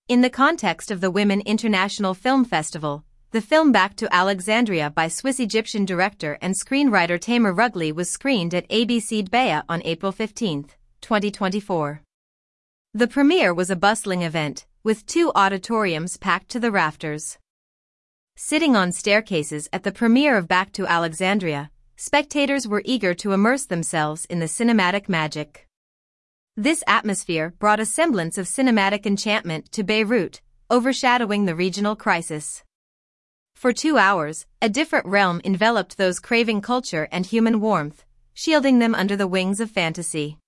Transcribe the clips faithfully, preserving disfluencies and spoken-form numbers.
In the context of the Women International Film Festival, the film Back to Alexandria by Swiss-Egyptian director and screenwriter Tamer Rugli was screened at A B C Dbeya on April fifteenth, twenty twenty-four. The premiere was a bustling event, with two auditoriums packed to the rafters. Sitting on staircases at the premiere of Back to Alexandria, spectators were eager to immerse themselves in the cinematic magic. This atmosphere brought a semblance of cinematic enchantment to Beirut, overshadowing the regional crisis. For two hours, a different realm enveloped those craving culture and human warmth, shielding them under the wings of fantasy.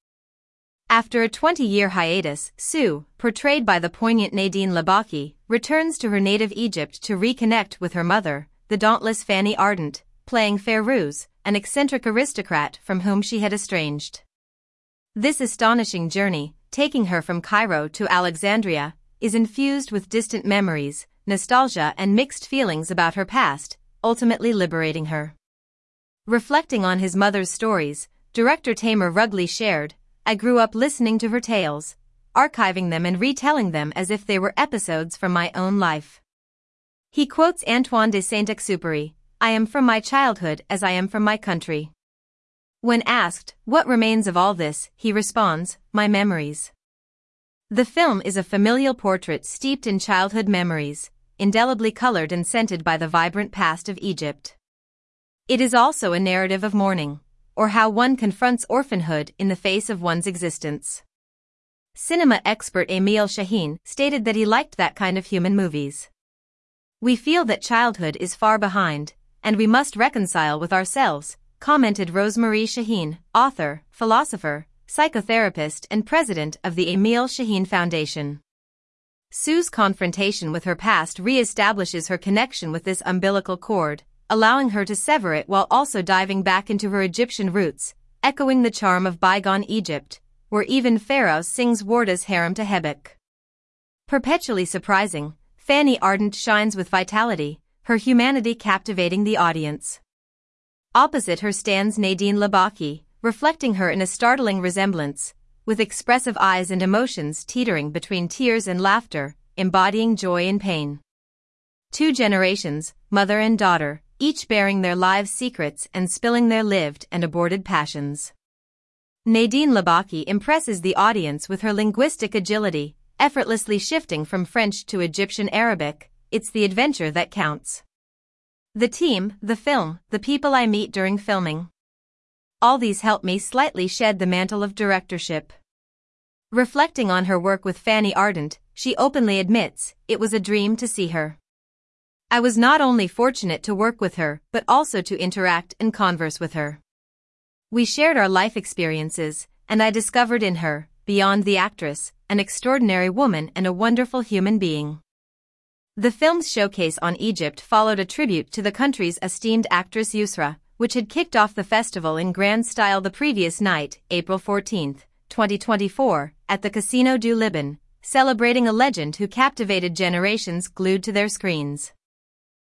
After a twenty-year hiatus, Sue, portrayed by the poignant Nadine Labaki, returns to her native Egypt to reconnect with her mother, the dauntless Fanny Ardant, playing Fairouz, an eccentric aristocrat from whom she had estranged. This astonishing journey, taking her from Cairo to Alexandria, is infused with distant memories, nostalgia and mixed feelings about her past, ultimately liberating her. Reflecting on his mother's stories, director Tamer Rugli shared, "I grew up listening to her tales, archiving them and retelling them as if they were episodes from my own life." He quotes Antoine de Saint-Exupéry, "I am from my childhood as I am from my country." When asked, what remains of all this, he responds, "My memories." The film is a familial portrait steeped in childhood memories, indelibly colored and scented by the vibrant past of Egypt. It is also a narrative of mourning, or how one confronts orphanhood in the face of one's existence. Cinema expert Emile Shaheen stated that he liked that kind of human movies. "We feel that childhood is far behind, and we must reconcile with ourselves," commented Rosemarie Shaheen, author, philosopher, psychotherapist and president of the Emile Shaheen Foundation. Sue's confrontation with her past re-establishes her connection with this umbilical cord, allowing her to sever it while also diving back into her Egyptian roots, echoing the charm of bygone Egypt, where even Pharaoh sings Warda's harem to Hebek. Perpetually surprising, Fanny Ardant shines with vitality, her humanity captivating the audience. Opposite her stands Nadine Labaki, reflecting her in a startling resemblance, with expressive eyes and emotions teetering between tears and laughter, embodying joy and pain. Two generations, mother and daughter, each bearing their lives' secrets and spilling their lived and aborted passions. Nadine Labaki impresses the audience with her linguistic agility, effortlessly shifting from French to Egyptian Arabic. It's the adventure that counts. The team, the film, the people I meet during filming. All these help me slightly shed the mantle of directorship. Reflecting on her work with Fanny Ardant, she openly admits, "It was a dream to see her. I was not only fortunate to work with her, but also to interact and converse with her. We shared our life experiences, and I discovered in her, beyond the actress, an extraordinary woman and a wonderful human being." The film's showcase on Egypt followed a tribute to the country's esteemed actress Yusra, which had kicked off the festival in grand style the previous night, April fourteenth, twenty twenty-four, at the Casino du Liban, celebrating a legend who captivated generations glued to their screens.